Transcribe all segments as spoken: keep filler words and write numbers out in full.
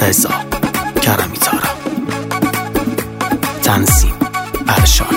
رضا کرمی تارا، تنظیم ارشان.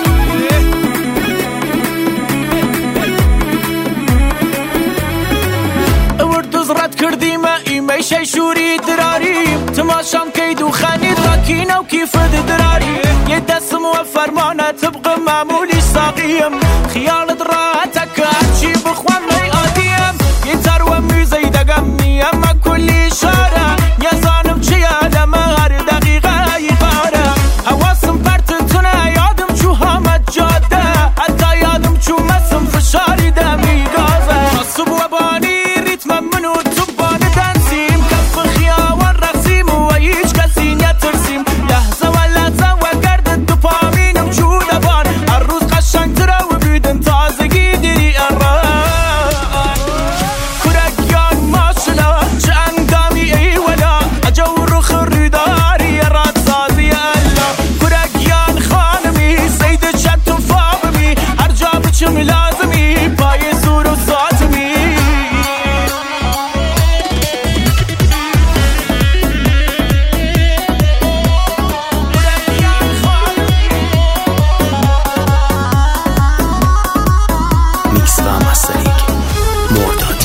وردوز رد کردیم ایمه شی شوری دراریم تماشام کید و خنید راکین و کیف دراریم یه دستم و فرمانه طبق معمولی ساقیم خیالت راحتك هرچی بخوام می آدیم یه تر و میزی دگم میم کلی شاره یزانم چیه دمه هر دقیقه ای باره حواسم پرتتونه یادم چو همه جاده حتی یادم چو مسم فشاری دمی گازه نصب و بانی ریتم منو تو بانه دنسیم کف خیاوان رقصیم و هیچ کسی نترسیم لحظه و لحظه و گرد دوپامینم چو دبان هر روز قشنگ تره و بیدن تازگی دیری اران کرکیان ماشلا چه انگامی ای ولا اجو رو خریداری راد سازی الله کرکیان خانمی سید چت و فابمی هر جا بچم لازمی پای زور و ساتمی میکس و مسترینگ مرداد.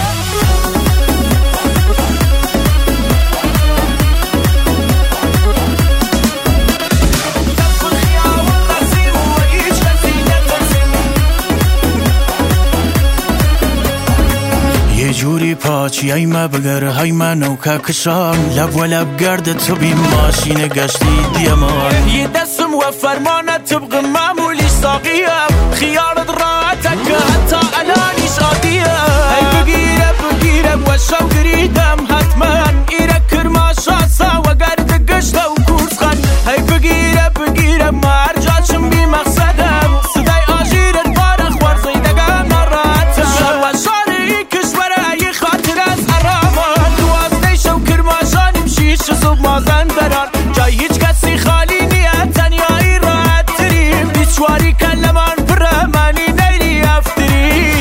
یه جوری پاچی ای ما بگر های منو که کشام لب و لب گرد تو بی ماشین گشتی دیمان یه دستم و فرمانه طبق معمولی ساقیم خیالت راحتك حتی الانیش عادیه ای بگیره بگیره و شو گریدم حتما ایره کرما شاسا و گرد گشت و کورس خان ای بگیره بگیره ما هر جاچم بی مقصدم صدای آجیرت بارخ ورزی دگم نراحتم شو شاری کشوره ای خاطر از ارامان دوازده شو کرما جانیم شیش صبح مازن درار جای هیچ کسی خالی نیه تنیایی راحت تریم بیچواری کلمان برمانی نیری افتری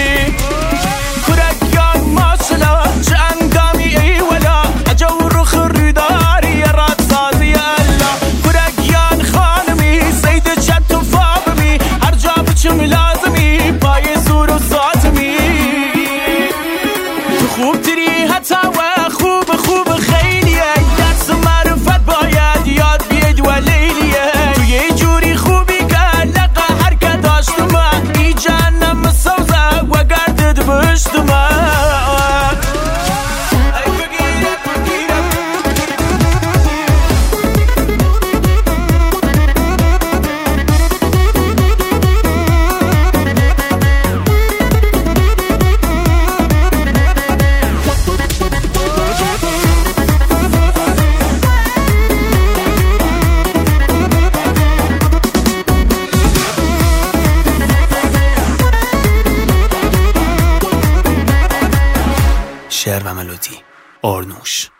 کرکیان ماشلا چه انگامی ای ولا اجو رو خریداری راد سازی الله کرکیان خانمی سید چت و فابمی هر جا بچم لازمی پای زور و ساتمی تو خوب تری حتی و خوب خوب خیلیه درس معرفت باید یاد بیاد و لیلیه تو یه جوری خوبی که لقه هر که داشتم ای جهنم سوزه و گردد بشتم شعر و ملودی آرنوش.